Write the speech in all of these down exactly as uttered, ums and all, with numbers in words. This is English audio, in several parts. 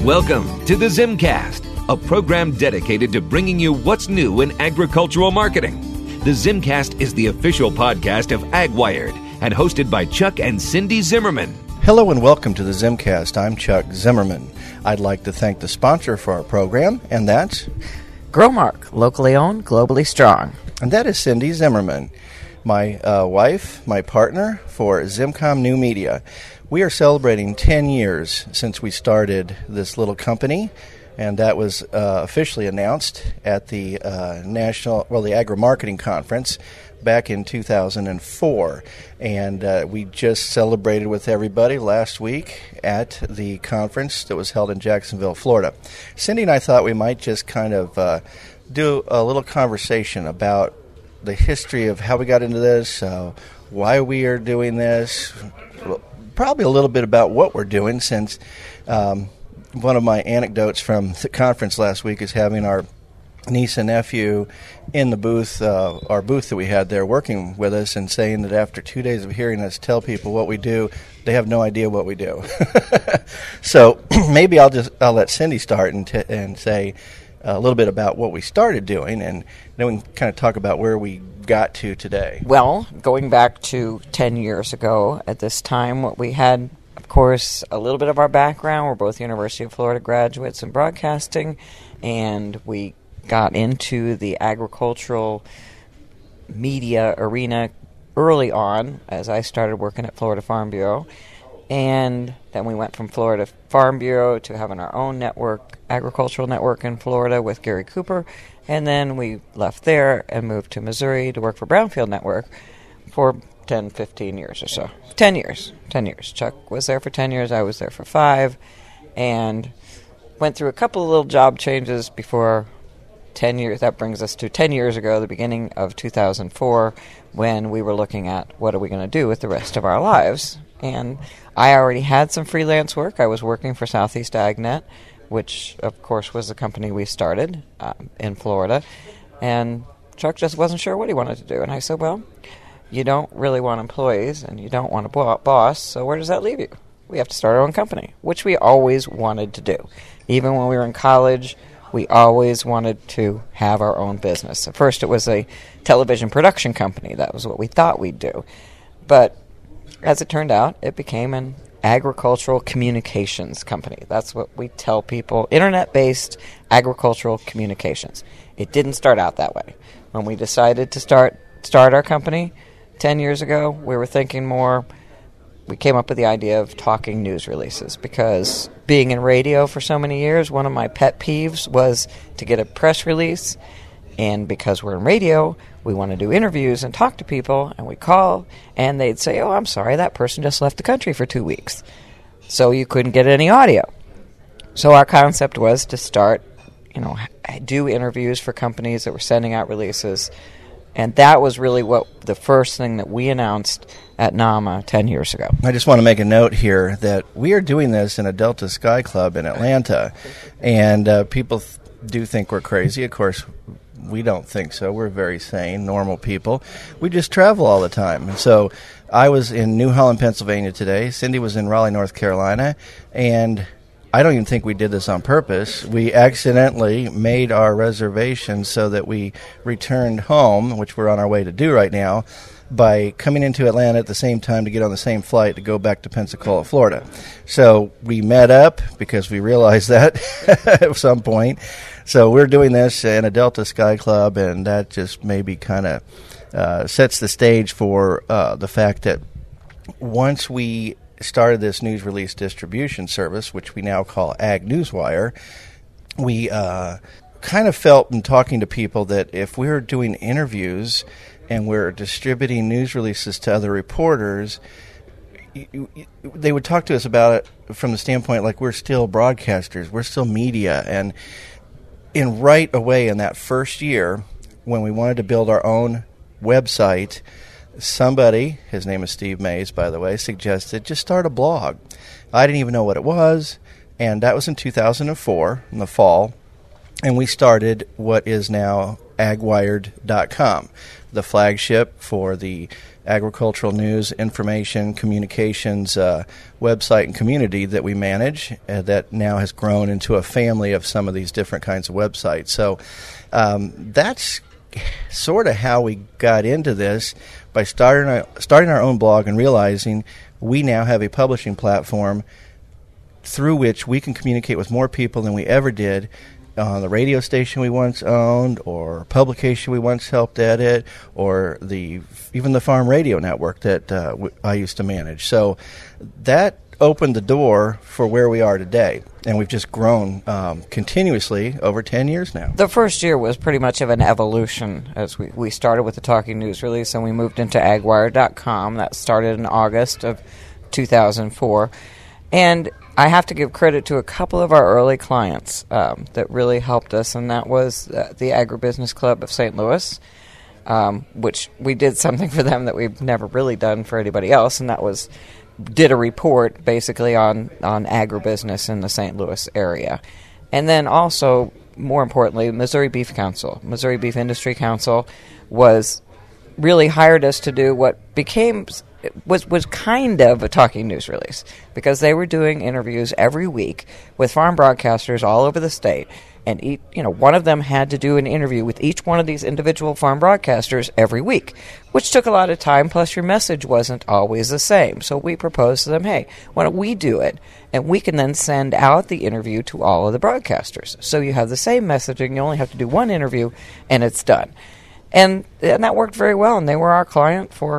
Welcome to the Zimcast, a program dedicated to bringing you what's new in agricultural marketing. The Zimcast is the official podcast of AgWired and hosted by Chuck and Cindy Zimmerman. Hello and welcome to the Zimcast. I'm Chuck Zimmerman. I'd like to thank the sponsor for our program, and that's Growmark, locally owned, globally strong. And that is Cindy Zimmerman, my uh, wife, my partner for Zimcom New Media. We are celebrating ten years since we started this little company, and that was uh, officially announced at the uh, National, well, the Agri-Marketing Conference back in two thousand four. And uh, we just celebrated with everybody last week at the conference that was held in Jacksonville, Florida. Cindy and I thought we might just kind of uh, do a little conversation about the history of how we got into this, uh, why we are doing this, probably a little bit about what we're doing, since um, one of my anecdotes from the conference last week is having our niece and nephew in the booth, uh, our booth that we had there, working with us and saying that after two days of hearing us tell people what we do, they have no idea what we do. So maybe I'll just I'll let Cindy start and, t- and say a little bit about what we started doing, and then we can kind of talk about where we got to today. Well, going back to ten years ago at this time, what we had, of course, a little bit of our background. We're both University of Florida graduates in broadcasting, and we got into the agricultural media arena early on as I started working at Florida Farm Bureau. And then we went from Florida Farm Bureau to having our own network, agricultural network in Florida with Gary Cooper. And then we left there and moved to Missouri to work for Brownfield Network for ten, fifteen years or so. ten years. ten years. Chuck was there for ten years. I was there for five. And went through a couple of little job changes before ten years. That brings us to ten years ago, the beginning of two thousand four, when we were looking at what are we going to do with the rest of our lives. And I already had some freelance work. I was working for Southeast AgNet, which, of course, was the company we started um, in Florida. And Chuck just wasn't sure what he wanted to do. And I said, well, you don't really want employees, and you don't want a bo- boss, so where does that leave you? We have to start our own company, which we always wanted to do. Even when we were in college, we always wanted to have our own business. At first, it was a television production company. That was what we thought we'd do. But as it turned out, it became an agricultural communications company. That's what we tell people, internet-based agricultural communications. It didn't start out that way. When we decided to start start our company ten years ago, we were thinking more, we came up with the idea of talking news releases, because being in radio for so many years, one of my pet peeves was to get a press release, and because we're in radio, we want to do interviews and talk to people, and we call, and they'd say, oh, I'm sorry, that person just left the country for two weeks. So you couldn't get any audio. So our concept was to start, you know, do interviews for companies that were sending out releases, and that was really what the first thing that we announced at NAMA ten years ago. I just want to make a note here that we are doing this in a Delta Sky Club in Atlanta, and uh, people th- do think we're crazy. Of course, we don't think so. We're very sane, normal people. We just travel all the time. And so I was in New Holland, Pennsylvania today. Cindy was in Raleigh, North Carolina, and I don't even think we did this on purpose. We accidentally made our reservations so that we returned home, which we're on our way to do right now, by coming into Atlanta at the same time to get on the same flight to go back to Pensacola, Florida. So we met up because we realized that at some point. So we're doing this in a Delta Sky Club, and that just maybe kind of uh, sets the stage for uh, the fact that once we started this news release distribution service, which we now call Ag Newswire, we uh, kind of felt in talking to people that if we were doing interviews and we're distributing news releases to other reporters, they would talk to us about it from the standpoint like we're still broadcasters, we're still media. And in right away in that first year, when we wanted to build our own website, somebody, his name is Steve Mays, by the way, suggested just start a blog. I didn't even know what it was, and that was in two thousand four, in the fall, and we started what is now ag wired dot com, the flagship for the agricultural news, information, communications uh, website and community that we manage uh, that now has grown into a family of some of these different kinds of websites. So um, that's sort of how we got into this, by starting our, starting our own blog and realizing we now have a publishing platform through which we can communicate with more people than we ever did on the radio station we once owned, or publication we once helped edit, or the even the farm radio network that uh, w- I used to manage. So that opened the door for where we are today, and we've just grown um, continuously over ten years now. The first year was pretty much of an evolution, as we, we started with the Talking News release, and we moved into ag wire dot com. That started in August of two thousand four. And I have to give credit to a couple of our early clients um, that really helped us, and that was uh, the Agribusiness Club of Saint Louis, um, which we did something for them that we've never really done for anybody else, and that was did a report basically on, on agribusiness in the Saint Louis area. And then also, more importantly, Missouri Beef Council. Missouri Beef Industry Council was really hired us to do what became was was kind of a Talking News release, because they were doing interviews every week with farm broadcasters all over the state, and each, you know, one of them had to do an interview with each one of these individual farm broadcasters every week, which took a lot of time, plus your message wasn't always the same. So we proposed to them, hey, why don't we do it, and we can then send out the interview to all of the broadcasters. So you have the same messaging, you only have to do one interview, and it's done. And, and that worked very well, and they were our client for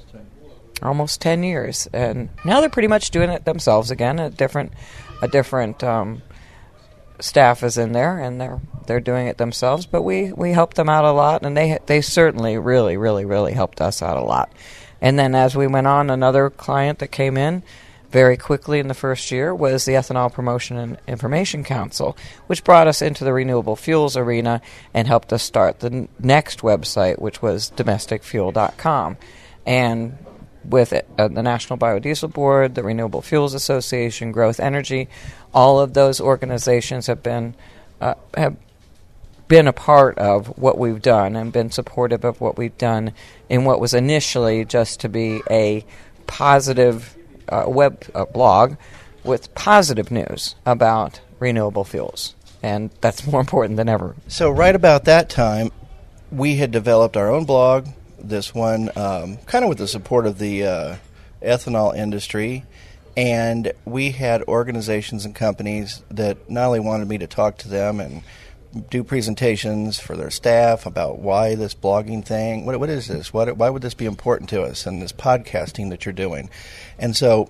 almost ten years, and now they're pretty much doing it themselves again. A different, a different um, staff is in there, and they're they're doing it themselves. But we, we helped them out a lot, and they they certainly really really really helped us out a lot. And then as we went on, another client that came in very quickly in the first year was the Ethanol Promotion and Information Council, which brought us into the renewable fuels arena and helped us start the n- next website, which was domestic fuel dot com, and with it, uh, the National Biodiesel Board, the Renewable Fuels Association, Growth Energy, all of those organizations have been uh, have been a part of what we've done and been supportive of what we've done in what was initially just to be a positive uh, web uh, blog with positive news about renewable fuels, and that's more important than ever. So right about that time, we had developed our own blog. This one, um, kind of with the support of the uh, ethanol industry, and we had organizations and companies that not only wanted me to talk to them and do presentations for their staff about why this blogging thing, what what is this, what, why would this be important to us, and this podcasting that you're doing. And so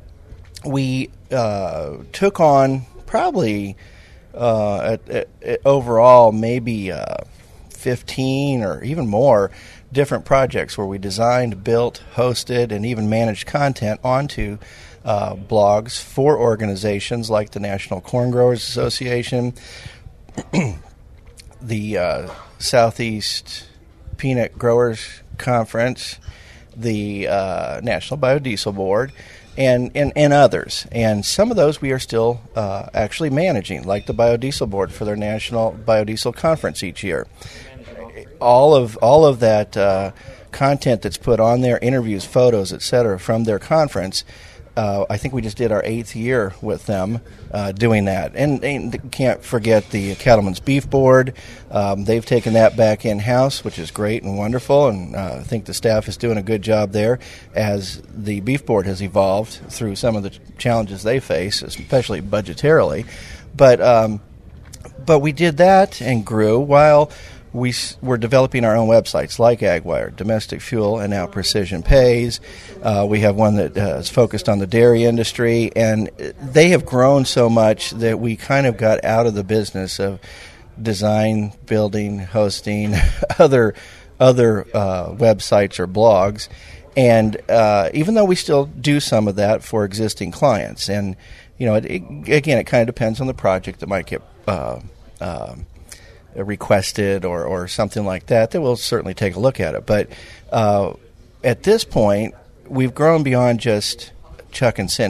we uh, took on probably uh, at, at, at overall maybe uh, fifteen or even more different projects where we designed, built, hosted, and even managed content onto uh, blogs for organizations like the National Corn Growers Association, the uh, Southeast Peanut Growers Conference, the uh, National Biodiesel Board, and, and, and others. And some of those we are still uh, actually managing, like the Biodiesel Board for their National Biodiesel Conference each year. All of all of that uh, content that's put on there, interviews, photos, et cetera, from their conference, uh, I think we just did our eighth year with them uh, doing that. And, and can't forget the Cattlemen's Beef Board. Um, they've taken that back in-house, which is great and wonderful, and uh, I think the staff is doing a good job there as the Beef Board has evolved through some of the challenges they face, especially budgetarily. But, um, but we did that and grew while we were developing our own websites like AgWire, Domestic Fuel, and now Precision Pays. Uh, we have one that uh, is focused on the dairy industry, and they have grown so much that we kind of got out of the business of design, building, hosting, other other uh, websites or blogs. And uh, even though we still do some of that for existing clients, and you know, it, it, again, it kind of depends on the project that might get Uh, uh, requested or, or something like that, then we'll certainly take a look at it. But uh, at this point, we've grown beyond just Chuck and Cindy.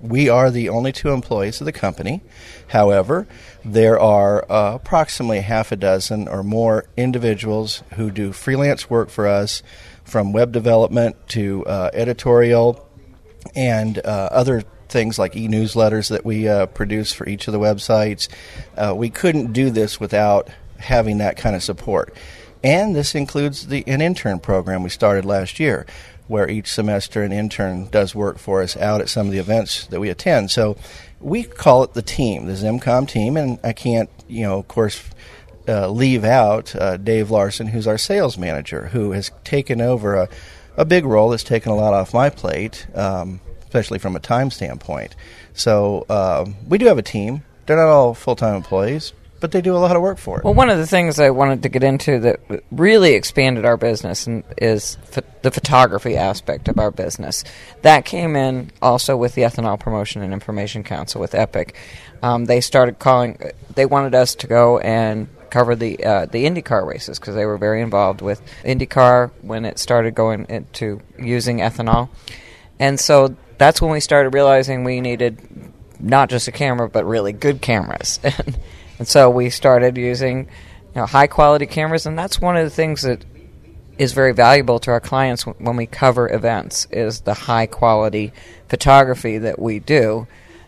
we are the only two employees of the company. However, there are uh, approximately half a dozen or more individuals who do freelance work for us, from web development to uh, editorial and uh, other things like e-newsletters that we uh, produce for each of the websites. Uh, we couldn't do this without having that kind of support. And this includes the an intern program we started last year, where each semester an intern does work for us out at some of the events that we attend. So we call it the team, the ZimCom team, and I can't, you know, of course, uh, leave out uh, Dave Larson, who's our sales manager, who has taken over a, a big role that's taken a lot off my plate, um, especially from a time standpoint. So uh, we do have a team. They're not all full-time employees, but they do a lot of work for it. Well, one of the things I wanted to get into that really expanded our business and is ph- the photography aspect of our business. That came in also with the Ethanol Promotion and Information Council with EPIC. Um, they started calling, they wanted us to go and cover the uh, the IndyCar races because they were very involved with IndyCar when it started going into using ethanol. And so that's when we started realizing we needed not just a camera, but really good cameras. And so we started using, you know, high-quality cameras, and that's one of the things that is very valuable to our clients when we cover events, is the high-quality photography that we do.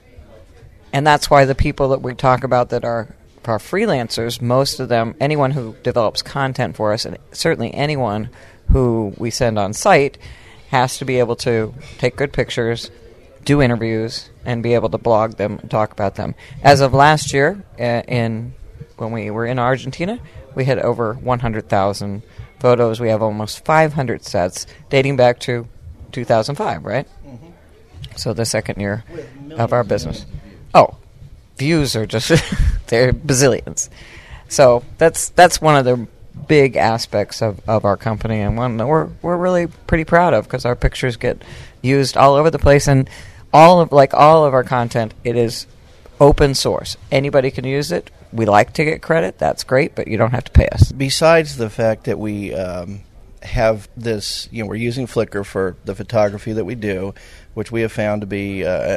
And that's why the people that we talk about that are our freelancers, most of them, anyone who develops content for us, and certainly anyone who we send on site, has to be able to take good pictures, do interviews, and be able to blog them and talk about them. As of last year, uh, in when we were in Argentina, we had over one hundred thousand photos. We have almost five hundred sets dating back to two thousand five, right? Mm-hmm. So the second year of our business. Oh, views are just, they're bazillions. So that's that's one of the big aspects of, of our company, and one that we're, we're really pretty proud of, because our pictures get used all over the place, and all of like all of our content, it is open source. Anybody can use it. We like to get credit. That's great, but you don't have to pay us. Besides the fact that we um, have this, you know, we're using Flickr for the photography that we do, which we have found to be, uh,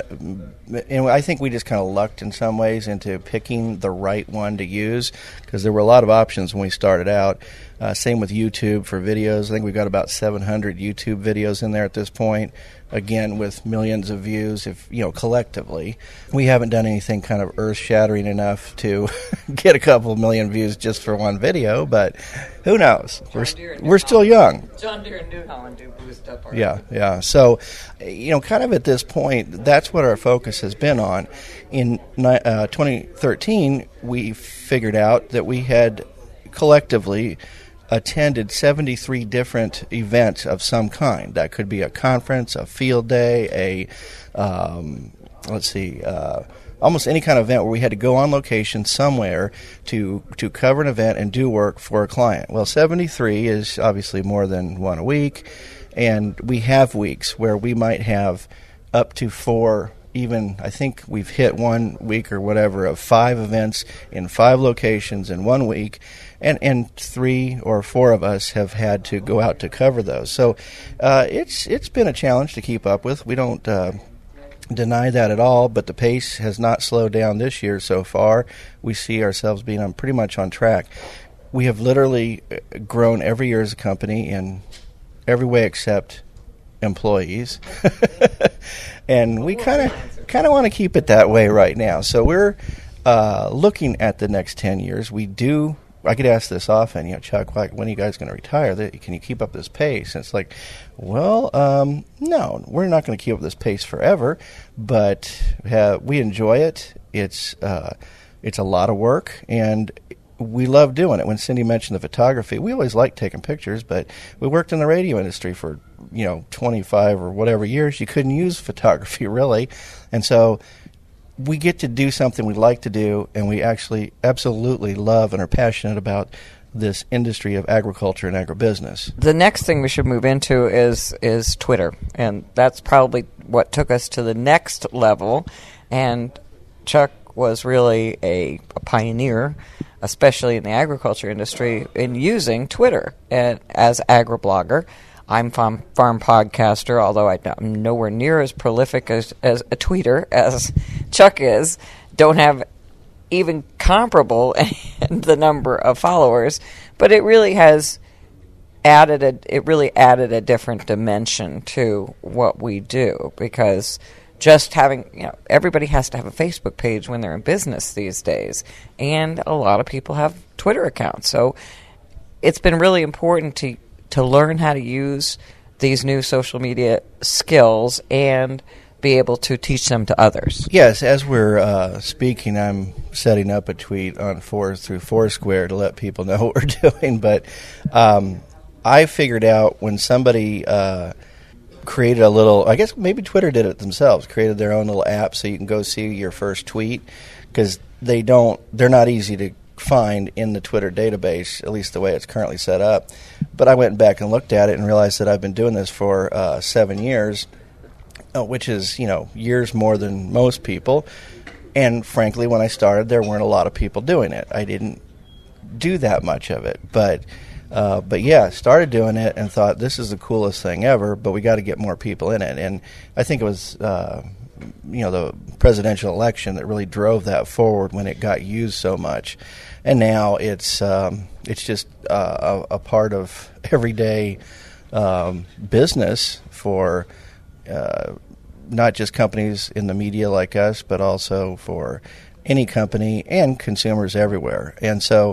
and I think we just kind of lucked in some ways into picking the right one to use, because there were a lot of options when we started out. Uh, same with YouTube for videos. I think we've got about seven hundred YouTube videos in there at this point. Again, with millions of views, if you know, collectively. We haven't done anything kind of earth-shattering enough to get a couple million views just for one video, but who knows? We're we're still young. John Deere and New Holland do boost up our... Yeah, yeah. So, you know, kind of at this point, that's what our focus has been on. In uh, twenty thirteen, we figured out that we had collectively attended seventy-three different events of some kind. That could be a conference, a field day, a, um, let's see, uh, almost any kind of event where we had to go on location somewhere to to cover an event and do work for a client. Well, seventy-three is obviously more than one a week, and we have weeks where we might have up to four, even I think we've hit one week or whatever of five events in five locations in one week. And and three or four of us have had to go out to cover those. So uh, it's it's been a challenge to keep up with. We don't uh, deny that at all, but the pace has not slowed down this year so far. We see ourselves being on pretty much on track. We have literally grown every year as a company in every way except employees. And we kind of kind of want to keep it that way right now. So we're uh, looking at the next ten years. We do... I get asked this often, you know, Chuck, like, when are you guys going to retire? Can you keep up this pace? And it's like, well, um, no, we're not going to keep up this pace forever, but uh, we enjoy it. It's uh, it's a lot of work, and we love doing it. When Cindy mentioned the photography, we always liked taking pictures, but we worked in the radio industry for, you know, twenty-five or whatever years. You couldn't use photography, really, and so we get to do something we like to do, and we actually absolutely love and are passionate about this industry of agriculture and agribusiness. The next thing we should move into is is Twitter, and that's probably what took us to the next level. And Chuck was really a, a pioneer, especially in the agriculture industry, in using Twitter and, as agriblogger. I'm Farm, farm Podcaster, although I'm nowhere near as prolific as, as a tweeter as Chuck is. Don't have even comparable in the number of followers, but it really has added a, it really added a different dimension to what we do, because just having, you know, everybody has to have a Facebook page when they're in business these days, and a lot of people have Twitter accounts. So it's been really important to to learn how to use these new social media skills and be able to teach them to others. Yes, as we're uh, speaking, I'm setting up a tweet on four through Foursquare to let people know what we're doing. But um, I figured out when somebody uh, created a little, I guess maybe Twitter did it themselves, created their own little app so you can go see your first tweet, because they don't, they're not easy to find in the Twitter database, at least the way it's currently set up. But I went back and looked at it and realized that I've been doing this for uh, seven years. Uh, which is, you know, years more than most people. And frankly, when I started, there weren't a lot of people doing it. I didn't do that much of it. But, uh, but yeah, started doing it and thought, this is the coolest thing ever, but we got to get more people in it. And I think it was, uh, you know, the presidential election that really drove that forward when it got used so much. And now it's um, it's just uh, a, a part of everyday um, business for Uh, not just companies in the media like us, but also for any company and consumers everywhere. And so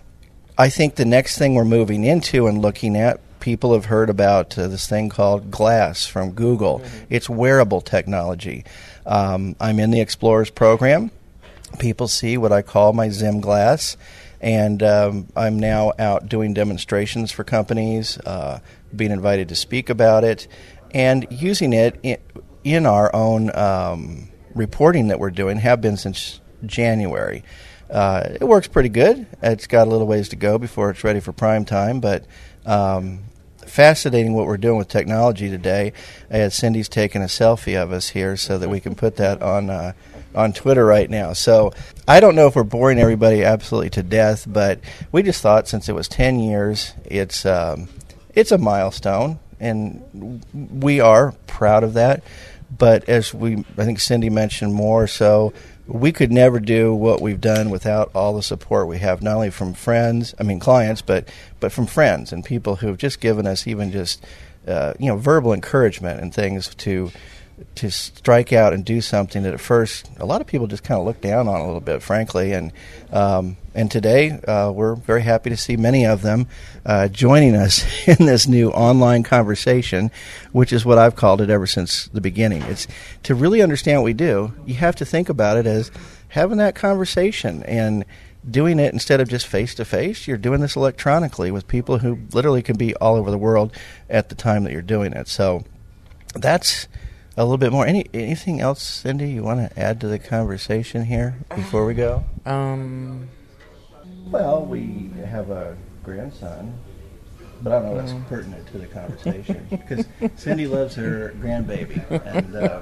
I think the next thing we're moving into and looking at, people have heard about uh, this thing called Glass from Google. Mm-hmm. It's wearable technology. Um, I'm in the Explorers program. People see what I call my Zim Glass. And um, I'm now out doing demonstrations for companies, uh, being invited to speak about it, and using it in, in our own um, reporting that we're doing, have been since January. Uh, it works pretty good. It's got a little ways to go before it's ready for prime time, but um, fascinating what we're doing with technology today. Uh, Cindy's taking a selfie of us here so that we can put that on uh, on Twitter right now. So I don't know if we're boring everybody absolutely to death, but we just thought since it was ten years, it's um, it's a milestone. And we are proud of that. But as we, I think Cindy mentioned more so, we could never do what we've done without all the support we have, not only from friends, I mean clients, but but from friends and people who have just given us even just, uh, you know, verbal encouragement and things to to strike out and do something that at first a lot of people just kind of look down on a little bit, frankly. And um, and today uh, we're very happy to see many of them uh, joining us in this new online conversation, which is what I've called it ever since the beginning. It's to really understand what we do, you have to think about it as having that conversation and doing it instead of just face-to-face. You're doing this electronically with people who literally can be all over the world at the time that you're doing it. So that's a little bit more. Any anything else, Cindy, you want to add to the conversation here before we go? Um. Well, we have a grandson, but I don't know if that's pertinent to the conversation because Cindy loves her grandbaby, and uh,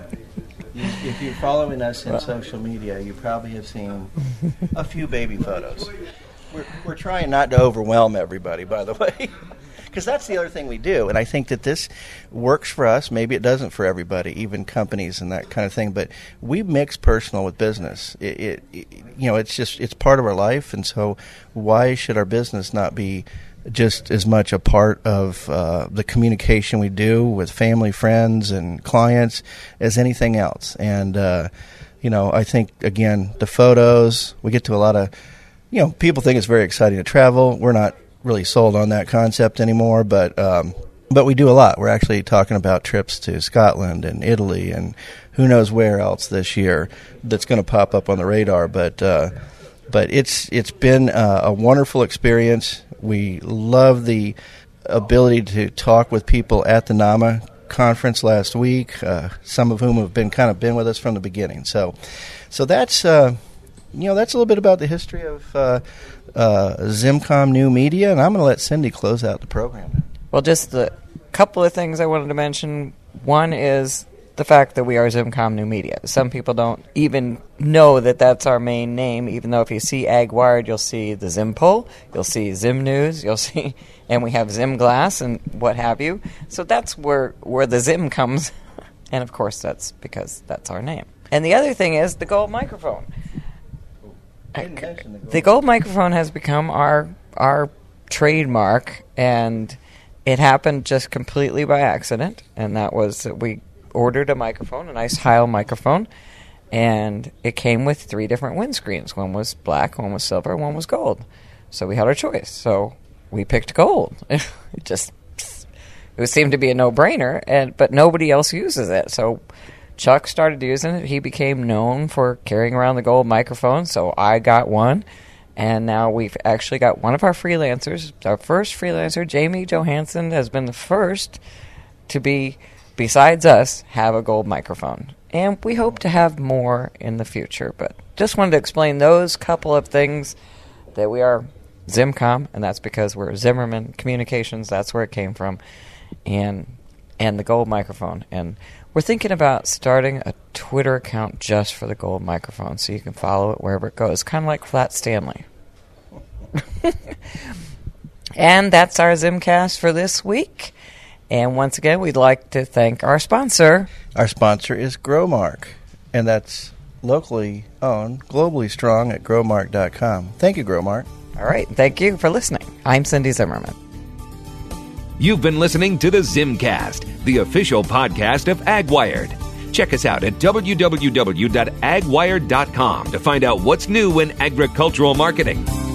if you're following us in social media, you probably have seen a few baby photos. We're, we're trying not to overwhelm everybody, by the way. Because that's the other thing we do, and I think that this works for us. Maybe it doesn't for everybody, even companies and that kind of thing. But we mix personal with business. It, it, it, you know, it's just it's part of our life, and so why should our business not be just as much a part of uh, the communication we do with family, friends, and clients as anything else? And uh, you know, I think again, the photos, we get to a lot of, you know, people think it's very exciting to travel. We're not really sold on that concept anymore, but um, but we do a lot. We're actually talking about trips to Scotland and Italy and who knows where else this year that's going to pop up on the radar. But uh, but it's it's been uh, a wonderful experience. We love the ability to talk with people at the NAMA conference last week, uh, some of whom have been kind of been with us from the beginning. So so that's uh, you know that's a little bit about the history of Uh, Uh, ZimCom New Media, and I'm going to let Cindy close out the program. Well, just a couple of things I wanted to mention. One is the fact that we are Zimcom New Media. Some people don't even know that that's our main name, even though if you see Ag Wired, you'll see the Zim Poll, you'll see Zim News, you'll see, and we have Zim Glass and what have you. So that's where, where the Zim comes, and of course that's because that's our name. And the other thing is the gold microphone. The gold. the gold microphone has become our our trademark, and it happened just completely by accident, and that was that we ordered a microphone, a nice Heil microphone, and it came with three different windscreens. One was black, one was silver, one was gold. So we had our choice. So we picked gold. It just it seemed to be a no-brainer, and but nobody else uses it. So Chuck started using it. He became known for carrying around the gold microphone, so I got one. And now we've actually got one of our freelancers, our first freelancer, Jamie Johansson, has been the first to be, besides us, have a gold microphone. And we hope to have more in the future. But just wanted to explain those couple of things, that we are Zimcom, and that's because we're Zimmerman Communications. That's where it came from. And and the gold microphone. And we're thinking about starting a Twitter account just for the gold microphone, so you can follow it wherever it goes, kind of like Flat Stanley. And that's our Zimcast for this week. And once again, we'd like to thank our sponsor. Our sponsor is Growmark, and that's locally owned, globally strong at growmark dot com. Thank you, Growmark. All right, thank you for listening. I'm Cindy Zimmerman. You've been listening to the Zimcast, the official podcast of AgWired. Check us out at w w w dot ag wired dot com to find out what's new in agricultural marketing.